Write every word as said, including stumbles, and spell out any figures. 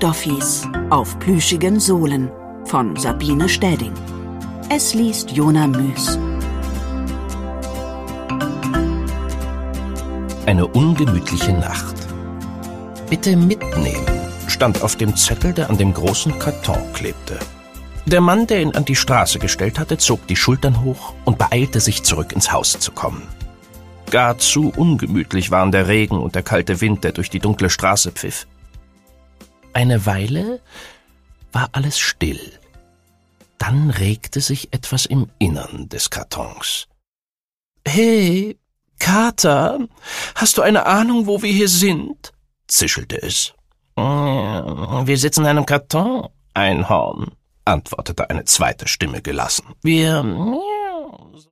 Stoffis auf plüschigen Sohlen von Sabine Städing. Es liest Jona Müß. Eine ungemütliche Nacht. Bitte mitnehmen, stand auf dem Zettel, der an dem großen Karton klebte. Der Mann, der ihn an die Straße gestellt hatte, zog die Schultern hoch und beeilte sich, zurück ins Haus zu kommen. Gar zu ungemütlich waren der Regen und der kalte Wind, der durch die dunkle Straße pfiff. Eine Weile war alles still. Dann regte sich etwas im Innern des Kartons. »Hey, Kater, hast du eine Ahnung, wo wir hier sind?« zischelte es. »Wir sitzen in einem Karton, Einhorn«, antwortete eine zweite Stimme gelassen. »Wir